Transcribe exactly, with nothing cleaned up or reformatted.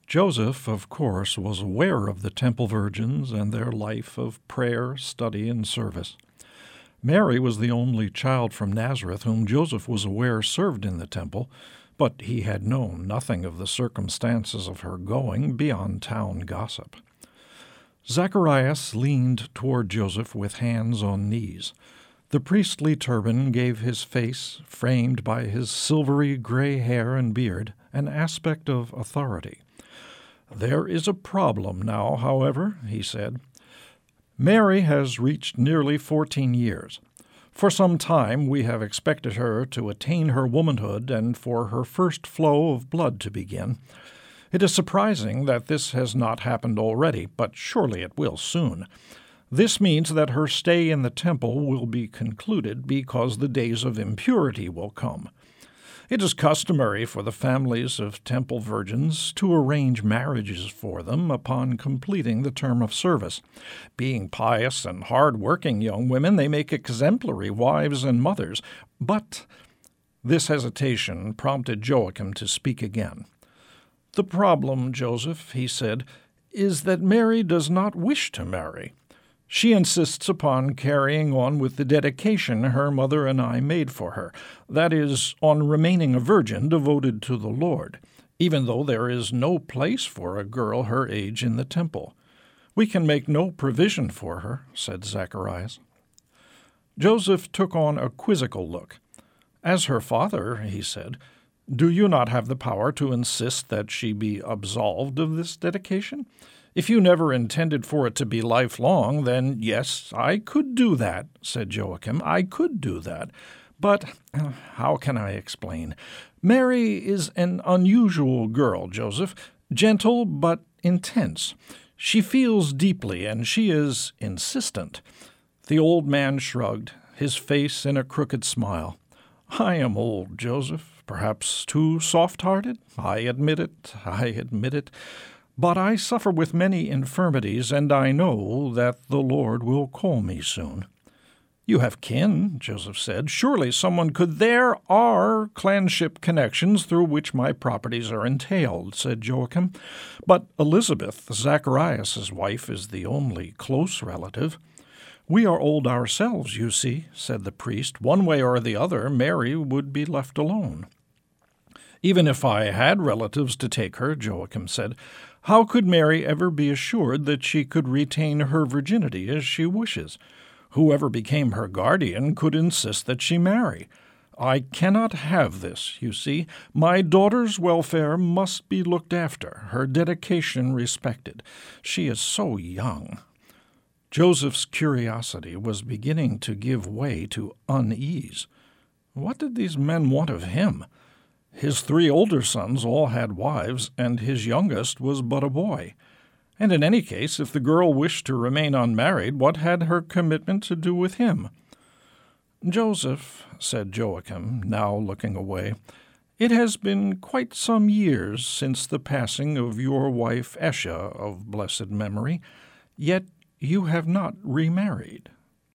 Joseph, of course, was aware of the temple virgins and their life of prayer, study, and service. Mary was the only child from Nazareth whom Joseph was aware served in the temple, but he had known nothing of the circumstances of her going beyond town gossip. Zacharias leaned toward Joseph with hands on knees. The priestly turban gave his face, framed by his silvery gray hair and beard, an aspect of authority. "There is a problem now, however," he said. "Mary has reached nearly fourteen years. For some time we have expected her to attain her womanhood and for her first flow of blood to begin. It is surprising that this has not happened already, but surely it will soon. This means that her stay in the temple will be concluded because the days of impurity will come. It is customary for the families of temple virgins to arrange marriages for them upon completing the term of service. Being pious and hard-working young women, they make exemplary wives and mothers. But this hesitation prompted Joachim to speak again. "The problem, Joseph," he said, "is that Mary does not wish to marry. She insists upon carrying on with the dedication her mother and I made for her, that is, on remaining a virgin devoted to the Lord, even though there is no place for a girl her age in the temple. We can make no provision for her," said Zacharias. Joseph took on a quizzical look. "As her father," he said, "do you not have the power to insist that she be absolved of this dedication? If you never intended for it to be lifelong, then yes, I could do that," said Joachim. "I could do that. But how can I explain? Mary is an unusual girl, Joseph, gentle but intense. She feels deeply, and she is insistent." The old man shrugged, his face in a crooked smile. "I am old, Joseph, perhaps too soft-hearted. I admit it, I admit it. But I suffer with many infirmities, and I know that the Lord will call me soon." "You have kin," Joseph said. "Surely someone could—" "There are clanship connections through which my properties are entailed," said Joachim. "But Elizabeth, Zacharias's wife, is the only close relative." "We are old ourselves, you see," said the priest. "One way or the other, Mary would be left alone." "Even if I had relatives to take her," Joachim said, "how could Mary ever be assured that she could retain her virginity as she wishes? Whoever became her guardian could insist that she marry. I cannot have this, you see. My daughter's welfare must be looked after, her dedication respected. She is so young." Joseph's curiosity was beginning to give way to unease. What did these men want of him? His three older sons all had wives, and his youngest was but a boy. And in any case, if the girl wished to remain unmarried, what had her commitment to do with him? "Joseph," said Joachim, now looking away, "it has been quite some years since the passing of your wife Esha of blessed memory, yet you have not remarried."